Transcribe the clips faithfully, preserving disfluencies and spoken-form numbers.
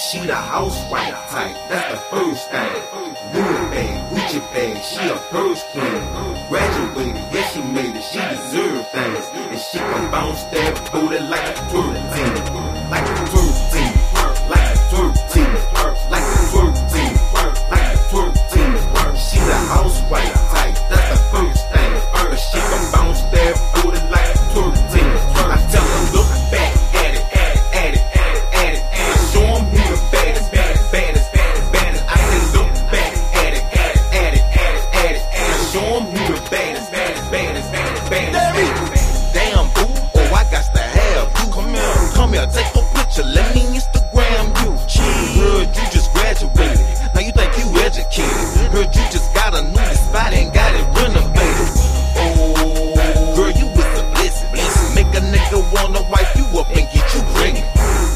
She the housewife type, that's the first thing. Louis bag, Gucci bag, she a first queen. Graduated, yeah she made it, she deserve things. And she can bounce that booty like a twerk team. Like a twerk team, like a twerk team, like a twerk team, like a twerk team. She the housewife type, that's the first thing. But she can bounce that booty like a twerk team. I tell her look back at it, at it, at it, at it, at it, at it. Show 'em who the baddest, baddest, baddest, baddest, baddest. I said look back at it, at it, at it, at it, at it, at it. Show 'em who the baddest, baddest, baddest, baddest, baddest. Damn boo, oh I got to have you. Come here, come here, take a picture, let me Instagram you. Cheese. Heard you just graduated, now you think you educated. Heard you just got a new spot and got it renovated. Oh, girl you was a blessing, blessing. Make a nigga wanna wipe you up and get you pregnant.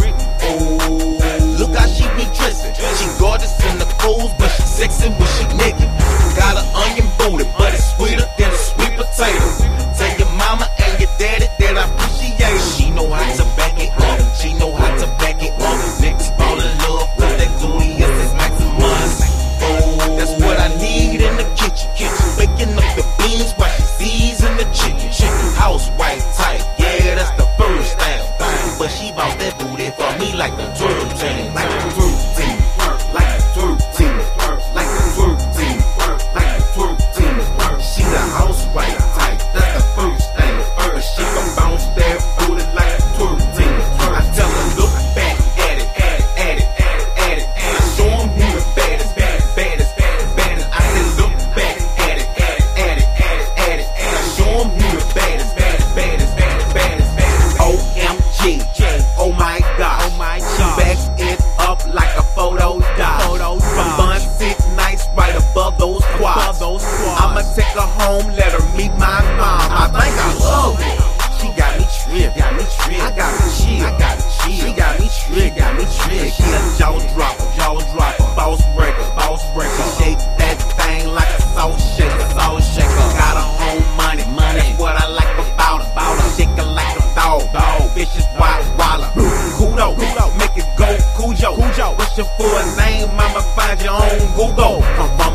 Oh, look how she be dressing. She gorgeous in the clothes, but she sexy when she naked. Got an onion booty, but it's sweeter than a sweet potato. Tell your mama and your daddy that I appreciate it. She know how to back it up, she know how to back it up. Niggas fall in love with that Louis, yes it's Maximus. Oh, that's what I need in the kitchen. Kitchen baking up the beans while she season the chicken. Chicken housewife type, yeah that's the first thing. But she bout that booty for me like the twerk team, like a twerk team, like a twerk team, like a twerk team, like a twerk team. She the housewife type, that's the first thing. But she can bounce that booty like a twerk team. I tell her look back at it, at it, at it, at it, at it, at it. Show 'em who the baddest, baddest, baddest, baddest, baddest. I said look back at it, at it, at it, at it, at it, at it. Show 'em who the baddest, baddest, baddest, baddest, baddest, baddest. O M G, oh my God, Oh my God. backs it up like a photo dot. Photo dot. Bun sit nice right above those quads. Above those quads. I'ma take her home, let her meet my mom. I think I love her. She got me tripped, got me tripped. I got me chill, I got me chill. She got me tripped, got me tripped. She a jaw dropper, jaw dropper, boss breaker, boss breaker. Shake that thing like a salt shaker, salt shaker. Got her own money, money. That's what I like about her, about her. Shake her like a dog, dog. Vicious wild waller. Kudo, kudo, make it go Cujo. Cujo. What's your full name? I'ma find you on Google. From